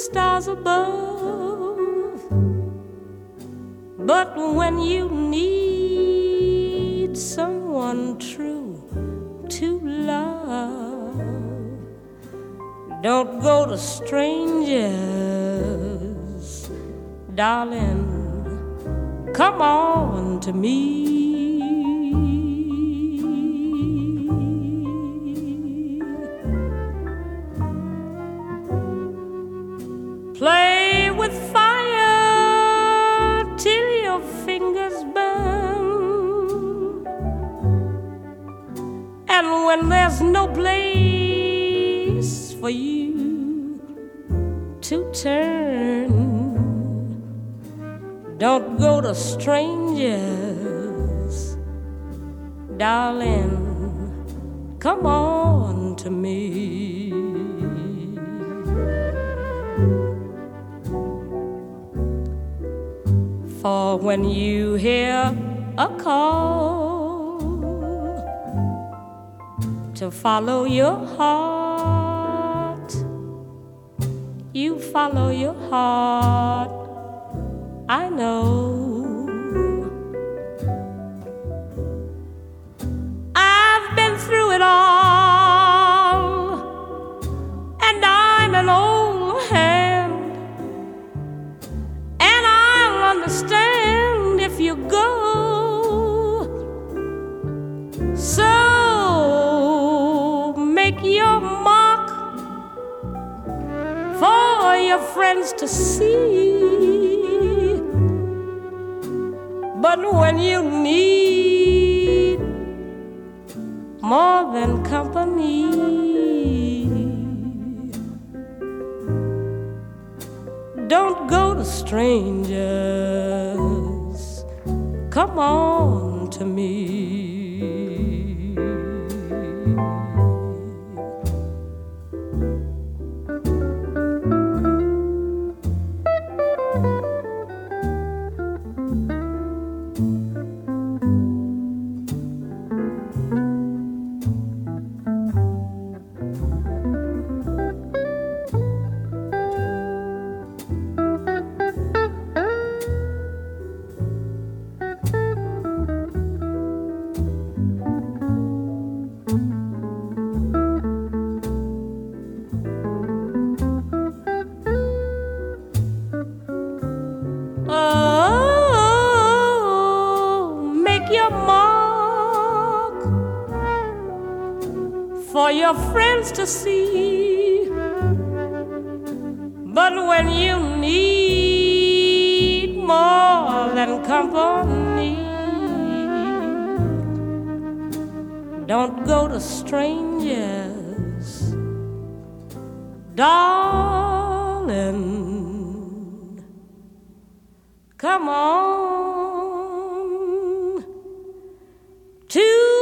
stars above. But when you need someone true to love, don't go to strangers, darling. Come on to me. Play with fire till your fingers burn. And when there's no place for you to turn, don't go to strangers, darling. Come on to me. For when you hear a call to follow your heart, you follow your heart, I know. I've been through it all, and I'm an old hand, and I'll understand if you go. So make your mark for your friends to see. But when you need more than company, don't go to strangers. Come on to me. For your friends to see. But when you need more than company, don't go to strangers, darling. Come on to